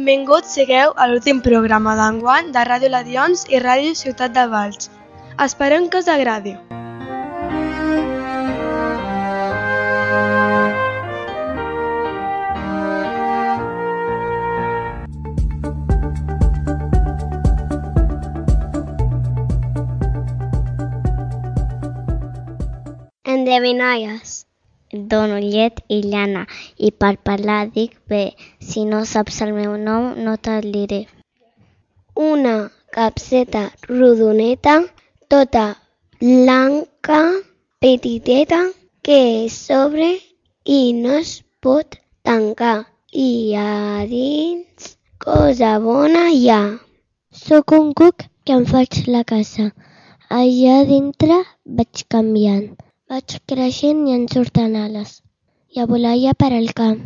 Benvinguts sigueu a l'últim programa d'enguany de Ràdio Ladions i Ràdio Ciutat de Valls. Esperem que us agradi. Endevinalles. Dono llet i llana i per parlar dic bé. Si no saps el meu nom no te'l diré. Una capseta rodoneta, tota blanca, petiteta, que s'obre i no es pot tancar. I a dins cosa bona hi ha. Soc un cuc que em faig la casa. Allà dintre vaig canviant. Vaig creixent i en surten ales. I a volar ja per al camp.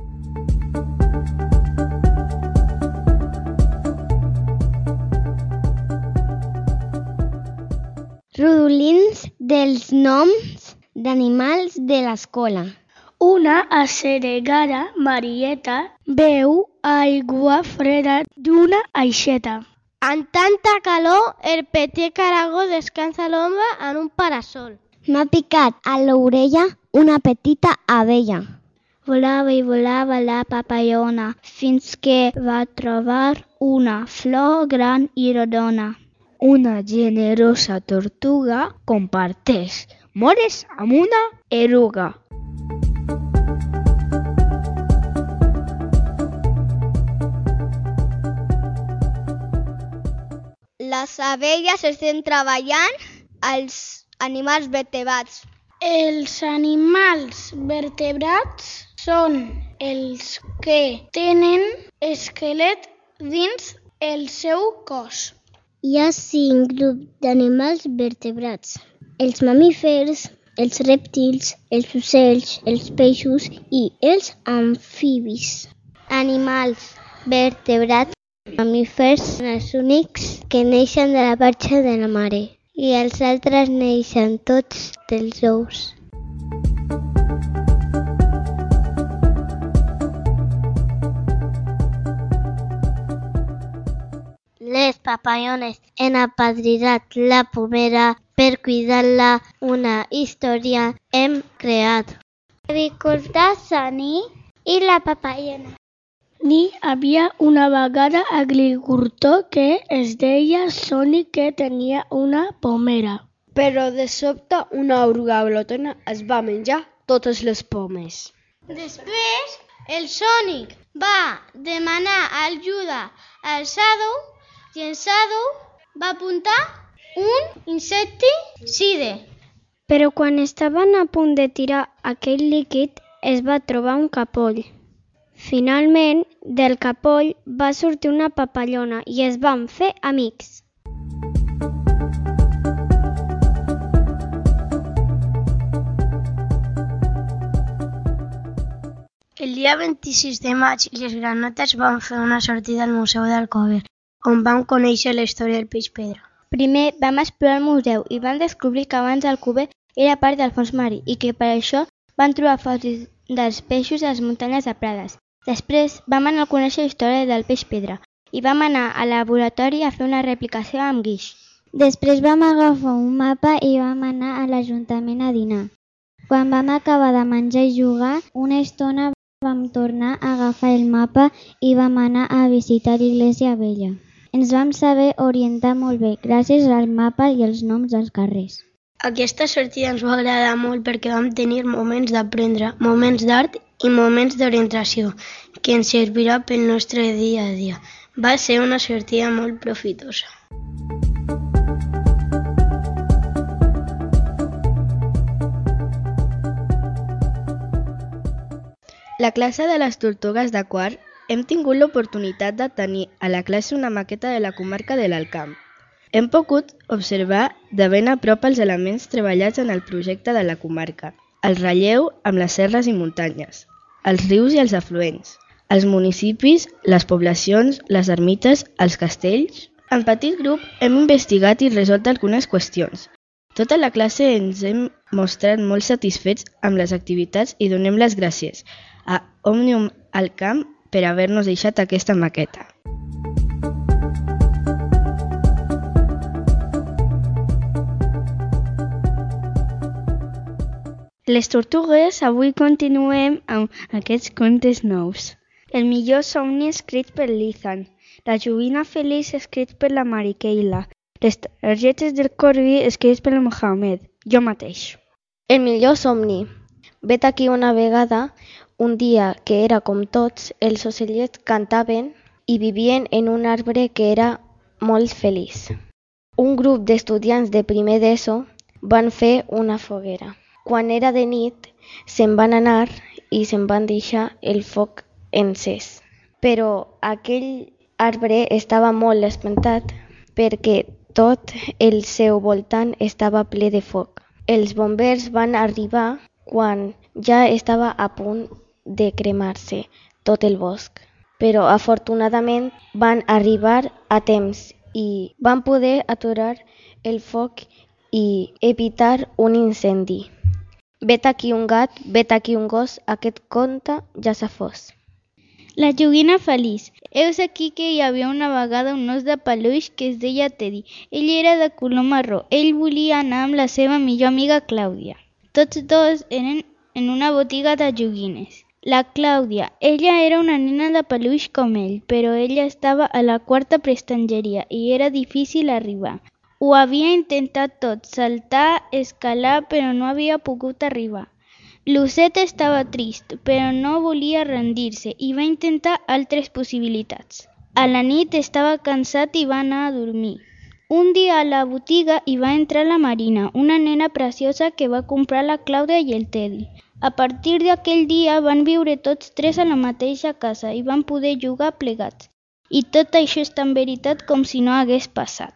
Rodolins dels noms d'animals de l'escola. Una asseregada Marieta beu aigua freda d'una aixeta. En tanta calor, el petit caragol descansa a l'ombra en un parasol. M'ha picat a l'orella una petita abella. Volava i volava la papallona fins que va trobar una flor gran i rodona. Una generosa tortuga comparteix mores amb una eruga. Les abelles estan treballant als animals vertebrats. Els animals vertebrats són els que tenen esquelet dins el seu cos. Hi ha 5 grups d'animals vertebrats. Els mamífers, els rèptils, els ocells, els peixos i els amfibis. Animals vertebrats. Mamífers són els únics que neixen de la panxa de la mare i els altres neixen tots dels ous. Les papallones han apadrinat la pomera per cuidar-la. Una història hem creat. Agricultor Soni i la papallona. N'hi havia una vegada agricultor que es deia Soni que tenia una pomera. Però de sobte una oruga glotona es va menjar totes les pomes. Després el Sònic va demanar ajuda al Sado i el Sado va apuntar un insecticida. Però quan estaven a punt de tirar aquell líquid es va trobar un capoll. Finalment, del capoll va sortir una papallona i es van fer amics. El dia 26 de maig, les granotes van fer una sortida al Museu d'Alcover, on vam conèixer la història del peix pedra. Primer vam explorar el museu i vam descobrir que abans Alcover era part del fons marí i que per això van trobar fòssils dels peixos a les muntanyes de Prades. Després vam anar a conèixer la història del peix pedra i vam anar al laboratori a fer una replicació amb guix. Després vam agafar un mapa i vam anar a l'Ajuntament a dinar. Quan vam acabar de menjar i jugar, una estona vam tornar a agafar el mapa i vam anar a visitar l'Iglésia Vella. Ens vam saber orientar molt bé gràcies al mapa i els noms dels carrers. Aquesta sortida ens va agradar molt perquè vam tenir moments d'aprendre, moments d'art i moments d'orientació que ens servirà pel nostre dia a dia. Va ser una sortida molt profitosa. La classe de les tortugues de quart hem tingut l'oportunitat de tenir a la classe una maqueta de la comarca de l'Alt Camp. Hem pogut observar de ben a prop els elements treballats en el projecte de la comarca, el relleu amb les serres i muntanyes, els rius i els afluents, els municipis, les poblacions, les ermites, els castells. En petit grup hem investigat i resolt algunes qüestions. Tota la classe ens hem mostrat molt satisfets amb les activitats i donem les gràcies a Òmnium Alt Camp per haver-nos deixat aquesta maqueta. Les tortugues, avui continuem amb aquests contes nous. El millor somni escrit per l'Ethan, la joguina feliç escrit per la Mariqueila, les targetes del Corby escrits per el Mohamed, jo mateix. El millor somni. Vet aquí una vegada, un dia que era com tots, els ocellets cantaven i vivien en un arbre que era molt feliç. Un grup d'estudiants de primer d'ESO van fer una foguera. Quan era de nit, se'n van anar i se'n van deixar el foc encès. Però aquell arbre estava molt espantat perquè tot el seu voltant estava ple de foc. Els bombers van arribar quan ja estava a punt de cremar-se tot el bosc. Però afortunadament van arribar a temps i van poder aturar el foc i evitar un incendi. Vet aquí un gat, vet aquí un gos, aquest conte ja s'ha fos. La joguina feliç. Heus aquí que hi havia una vegada un os de peluix que es deia Teddy. Ell era de color marró. Ell volia anar amb la seva millor amiga Clàudia. Tots dos eren en una botiga de joguines. La Clàudia, ella era una nena de peluix com ell, però ella estava a la quarta prestatgeria i era difícil arribar. Ho havia intentat tot, saltar, escalar, però no havia pogut arribar. L'osset estava trist, però no volia rendir-se i va intentar altres possibilitats. A la nit estava cansat i va anar a dormir. Un dia a la botiga hi va entrar la Marina, una nena preciosa que va comprar la Clàudia i el Teddy. A partir d'aquell dia van viure tots tres a la mateixa casa i van poder jugar plegats. I tot això és tan veritat com si no hagués passat.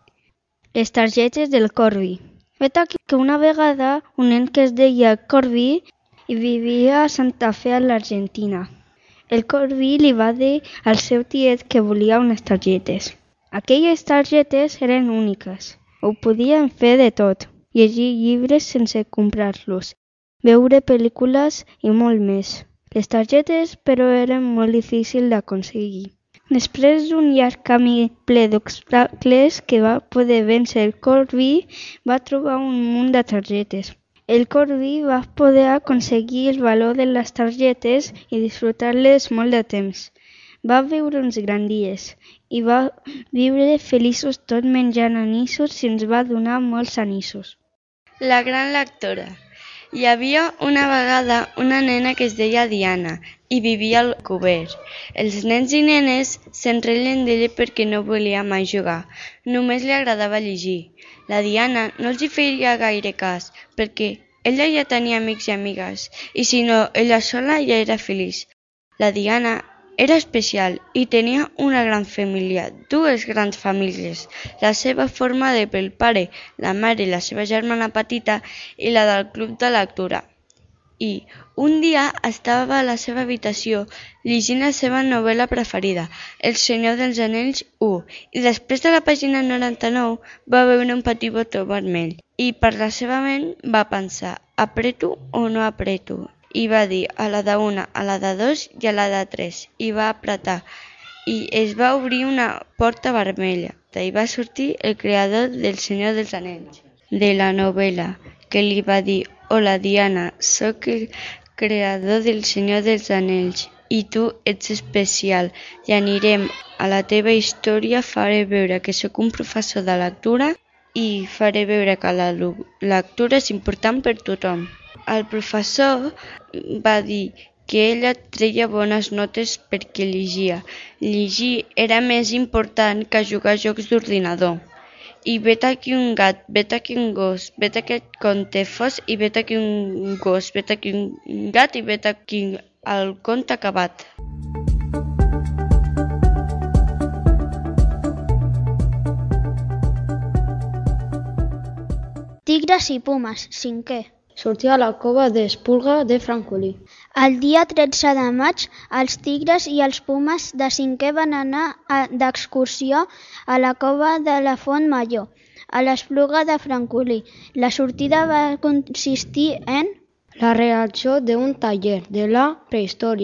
Les targetes del Corby. Vet aquí que una vegada un nen que es deia Corby i vivia a Santa Fe, a l'Argentina. El Corby li va dir al seu tiet que volia unes targetes. Aquelles targetes eren úniques. Ho podien fer de tot, llegir llibres sense comprar-los, veure pel·lícules i molt més. Les targetes, però, eren molt difícils d'aconseguir. Després d'un llarg camí ple d'obstacles que va poder vèncer el Corby, va trobar un munt de targetes. El Corby va poder aconseguir el valor de les targetes i disfrutar-les molt de temps. Va viure uns grans dies i va viure feliços tot menjant anissos i ens va donar molts anissos. La gran lectora. Hi havia una vegada una nena que es deia Diana i vivia al Cuber. Els nens i nenes s'enrellen d'ella perquè no volia mai jugar. Només li agradava llegir. La Diana no els hi feia gaire cas perquè ella ja tenia amics i amigues i si no, ella sola ja era feliç. La Diana era especial i tenia una gran família, dues grans famílies, la seva formada pel pare, la mare, la seva germana petita i la del club de lectura. I un dia estava a la seva habitació llegint la seva novel·la preferida, El Senyor dels Anells 1, i després de la pàgina 99 va veure un petit botó vermell i per la seva ment va pensar, apreto o no apreto? I va dir a la de 1, a la de 2 i a la de 3 i va apretar i es va obrir una porta vermella. D'ahí va sortir el creador del Senyor dels Anells, de la novel·la, que li va dir «Hola Diana, sóc el creador del Senyor dels Anells i tu ets especial i anirem a la teva història, faré veure que sóc un professor de lectura i faré veure que la lectura és important per tothom». El professor va dir que ella treia bones notes perquè llegia. Llegir era més important que jugar a jocs d'ordinador. I vet aquí un gat, vet aquí un gos, vet aquest conte fos i vet aquí un gos, vet aquí un gat i vet aquí el conte acabat. Tigres i pumes, 5è. Sortir a la cova d'Espluga de Francolí. El dia 13 de maig, els tigres i els pumes de 5è van anar d'excursió a la cova de la Font Major, a l'Espluga de Francolí. La sortida va consistir en la reacció d'un taller de la prehistòria,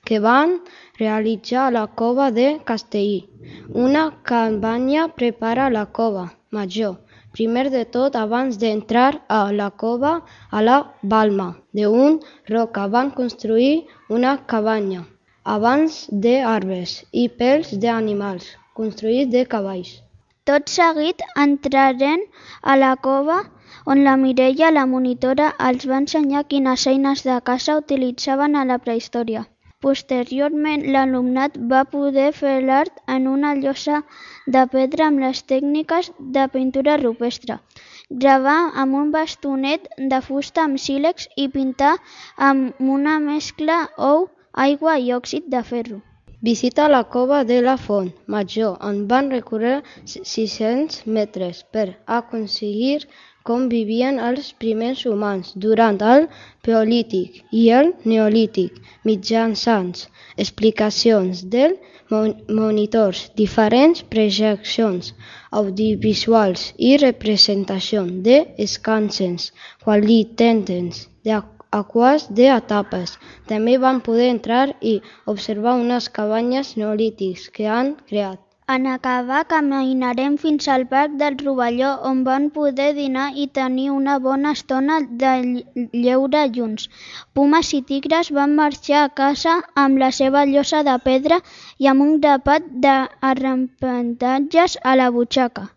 que van realitzar a la cova de Castellí. Una cabanya prepara la cova major. Primer de tot, abans d'entrar a la cova, a la balma d'un roca van construir una cabanya, abans d'arbres i pels d'animals, construïts de cavalls. Tot seguit entraren a la cova on la Mireia, la monitora, els va ensenyar quines eines de caça utilitzaven a la prehistòria. Posteriorment, l'alumnat va poder fer l'art en una llosa de pedra amb les tècniques de pintura rupestre, gravar amb un bastonet de fusta amb sílex i pintar amb una mescla ou, aigua i òxid de ferro. Visita la cova de la Font Major, on van recórrer 600 metres per aconseguir com vivien els primers humans durant el Paleolític i el Neolític, mitjançant explicacions dels monitors, diferents projeccions audiovisuals i representació d'escanses qualitatives d'aques etapes. També van poder entrar i observar unes cabanyes neolítiques que han creat. En acabar, caminarem fins al parc del Rovelló, on van poder dinar i tenir una bona estona de lleure junts. Pumes i tigres van marxar a casa amb la seva llosa de pedra i amb un grapat d'arrepentatges a la butxaca.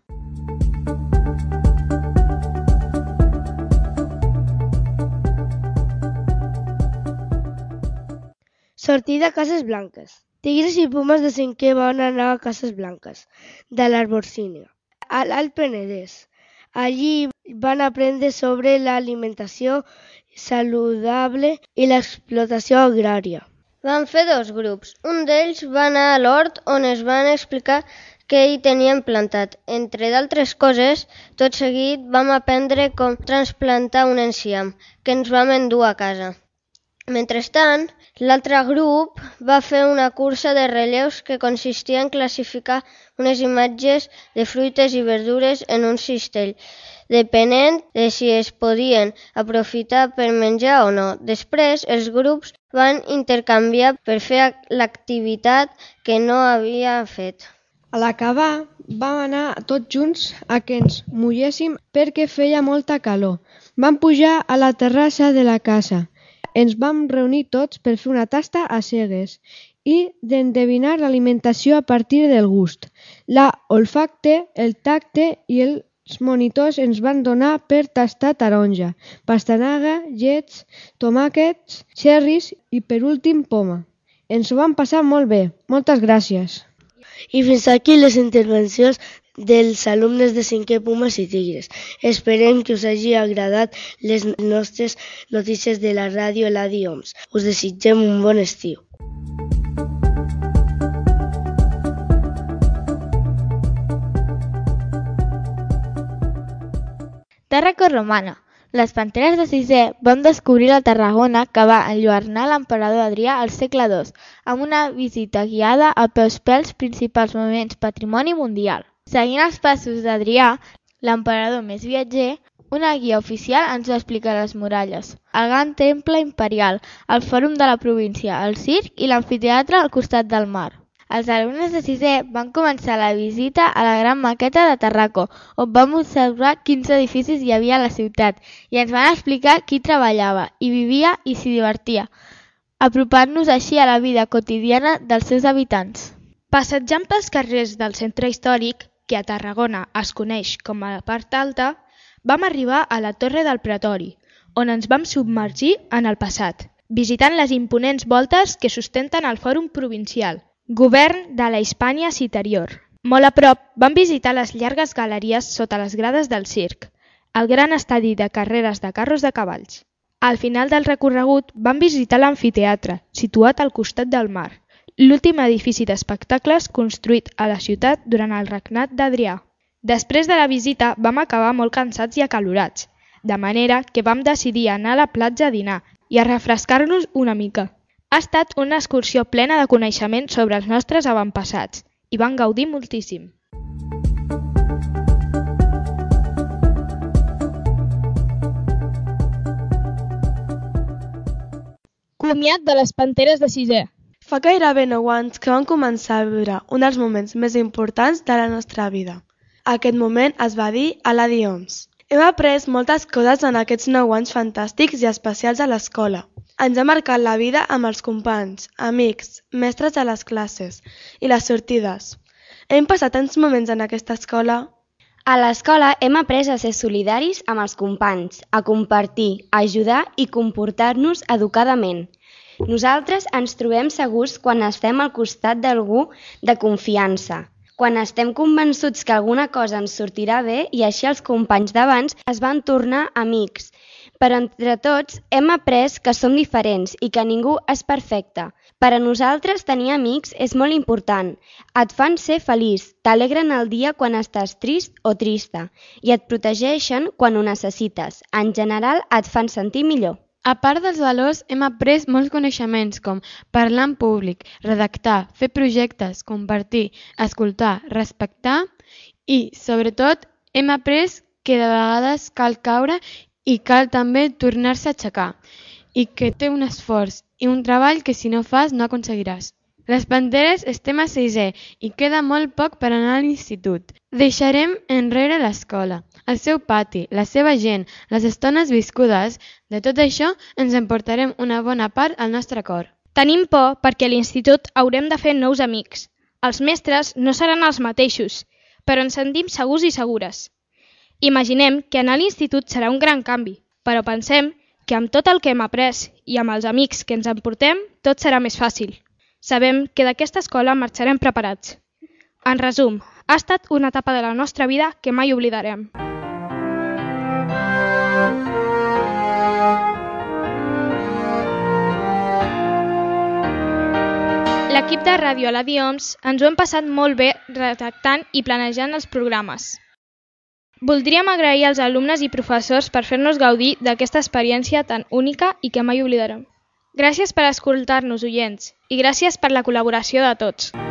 Sortir de Cases Blanques. Tigres i pumes de 5è van anar a Cases Blanques, de l'Arborcínia, a l'Alt Penedès. Allí van aprendre sobre l'alimentació saludable i l'explotació agrària. Van fer 2 grups. Un d'ells va anar a l'hort on es van explicar què hi tenien plantat. Entre d'altres coses, tot seguit vam aprendre com transplantar un enciam, que ens vam endur a casa. Mentrestant, l'altre grup va fer una cursa de relleus que consistia en classificar unes imatges de fruites i verdures en un cistell, depenent de si es podien aprofitar per menjar o no. Després, els grups van intercanviar per fer l'activitat que no havia fet. A l'acabar, vam anar tots junts a que ens mulléssim perquè feia molta calor. Vam pujar a la terrassa de la casa. Ens vam reunir tots per fer una tasta a cegues i d'endevinar l'alimentació a partir del gust. L'olfacte, el tacte i els monitors ens van donar per tastar taronja, pastanaga, llets, tomàquets, xerris i per últim poma. Ens ho vam passar molt bé. Moltes gràcies. I fins aquí les intervencions dels alumnes de 5è Pumes i Tigres. Esperem que us hagi agradat les nostres notícies de la ràdio Eladi Oms. Us desitgem un bon estiu. Tàrraco romana. Les panteres de 6è van descobrir la Tarragona que va enlluernar l'emperador Adrià al segle II, amb una visita guiada a peus pels principals monuments patrimoni mundial. Seguint els passos d'Adrià, l'emperador més viatger, una guia oficial ens va explicar les muralles, el gran temple imperial, el fòrum de la província, el circ i l'amfiteatre al costat del mar. Els alumnes de 6è van començar la visita a la gran maqueta de Tàrraco, on vam observar quins edificis hi havia a la ciutat i ens van explicar qui treballava, hi vivia i s'hi divertia, apropant-nos així a la vida quotidiana dels seus habitants. Passejant pels carrers del centre històric, que a Tarragona es coneix com a la part alta, vam arribar a la Torre del Pretori, on ens vam submergir en el passat, visitant les imponents voltes que sustenten el Fòrum Provincial, govern de la Hispània Citerior. Molt a prop vam visitar les llargues galeries sota les grades del circ, el gran estadi de carreres de carros de cavalls. Al final del recorregut vam visitar l'amfiteatre, situat al costat del mar, l'últim edifici d'espectacles construït a la ciutat durant el regnat d'Adrià. Després de la visita vam acabar molt cansats i acalorats, de manera que vam decidir anar a la platja a dinar i a refrescar-nos una mica. Ha estat una excursió plena de coneixement sobre els nostres avantpassats i vam gaudir moltíssim. Comiat de les panteres de 6è. Fa gairebé 9 anys que vam començar a viure un dels moments més importants de la nostra vida. Aquest moment es va dir Aladi Homs. Hem après moltes coses en aquests 9 anys fantàstics i especials a l'escola. Ens ha marcat la vida amb els companys, amics, mestres de les classes i les sortides. Hem passat tants moments en aquesta escola. A l'escola hem après a ser solidaris amb els companys, a compartir, a ajudar i comportar-nos educadament. Nosaltres ens trobem segurs quan estem al costat d'algú de confiança, quan estem convençuts que alguna cosa ens sortirà bé i així els companys d'abans es van tornar amics. Però entre tots hem après que som diferents i que ningú és perfecte. Per a nosaltres tenir amics és molt important. Et fan ser feliç, t'alegren el dia quan estàs trist o trista i et protegeixen quan ho necessites. En general et fan sentir millor. A part dels valors, hem après molts coneixements com parlar en públic, redactar, fer projectes, compartir, escoltar, respectar i, sobretot, hem après que de vegades cal caure i cal també tornar-se a aixecar i que té un esforç i un treball que si no fas no aconseguiràs. Les Panteres estem a 6è i queda molt poc per anar a l'institut. Deixarem enrere l'escola, el seu pati, la seva gent, les estones viscudes. De tot això ens emportarem una bona part al nostre cor. Tenim por perquè a l'institut haurem de fer nous amics. Els mestres no seran els mateixos, però ens sentim segurs i segures. Imaginem que anar a l'institut serà un gran canvi, però pensem que amb tot el que hem après i amb els amics que ens emportem, tot serà més fàcil. Sabem que d'aquesta escola marxarem preparats. En resum, ha estat una etapa de la nostra vida que mai oblidarem. L'equip de Ràdio Aladi Homs ens ho hem passat molt bé redactant i planejant els programes. Voldríem agrair als alumnes i professors per fer-nos gaudir d'aquesta experiència tan única i que mai oblidarem. Gràcies per escoltar-nos, oients, i gràcies per la col·laboració de tots.